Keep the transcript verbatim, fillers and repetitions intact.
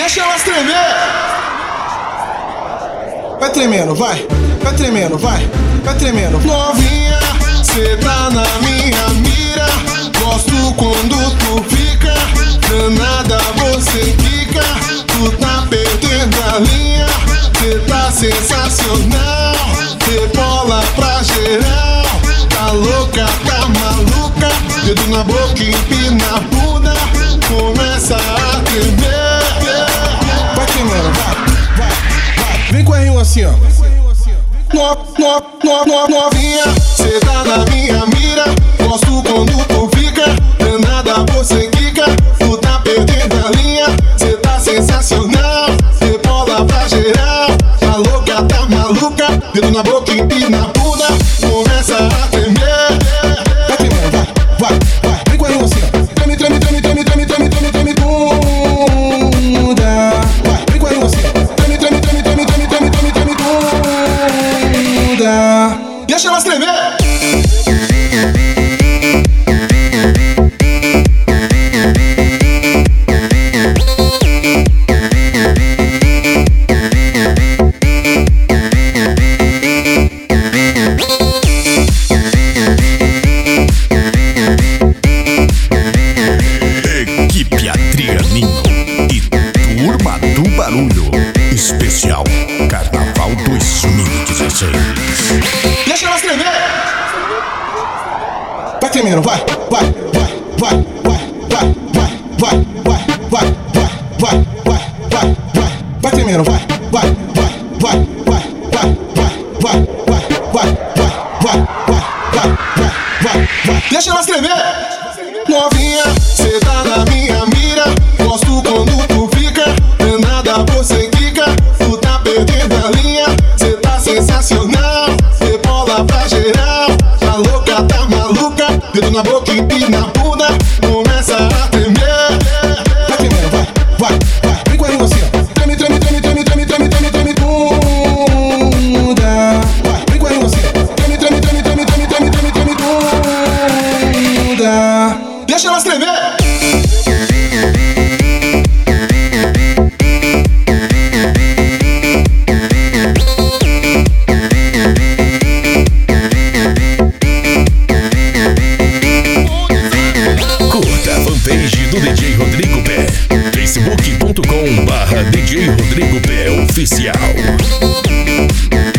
Deixa elas tremer. Vai tremendo, vai. Vai tremendo, vai. Vai tremendo. Novinha, cê tá na minha mira. Gosto quando tu fica. Danada você fica. Tu tá perdendo a linha. Cê tá sensacional. Rebola pra geral. Tá louca, tá maluca. Dedo na boca, empina a bunda. Começa a tremer. Vai tremendo, vai, vai, vai. Vem com a rima assim, ó. No, no, no, no, novinha, cê tá na minha mira. Gosto quando tu fica. Danada você quica. Tu tá perdendo a linha. Cê tá sensacional. Rebola pra geral. Tá louca, tá maluca. Dedo na boca, empina a bunda. Começa a tremer. Vai tremendo, vai, vai, vai. Vem com a rima assim, ó. Treme, treme, treme, treme, treme, treme, treme, treme, bunda. Vai, vem com a rima assim, ó. Treme, treme, treme, treme, treme, treme, treme, treme, bunda. Deixa elas tremer. Equipe Adrianinho e Turma do Barulho. Especial Carnaval dois mil e dezesseis. Deixa elas tremer. Vai tremendo, vai, vai, vai, vai, vai, vai, vai, vai, vai, vai, vai, vai, vai, vai, vai, vai tremendo, vai, vai, vai, vai, vai, vai, vai, vai, vai, vai, vai, vai, vai, vai, vai, vai. Deixa elas tremer. Novinha, cê tá na minha mira. Gosto quando tu fica. Danada você quica. Tu tá perdendo a linha. Cê tá sensacional. Rebola pra geral. Tá louca, tá maluca. Dedo na boca, empina a bunda. Começa a tremer. Vai tremendo, vai, vai, vai. Vem com a rima assim, ó. Treme, treme, treme, treme, treme, treme, treme, treme, bunda. Vai, vem com a rima assim, ó. Treme, treme, treme, treme, treme, treme, treme, treme, bunda. Deixa elas tremer. Curta a fanpage do D J Rodrigo Pé. facebook ponto com barra D J Rodrigo Pé Oficial.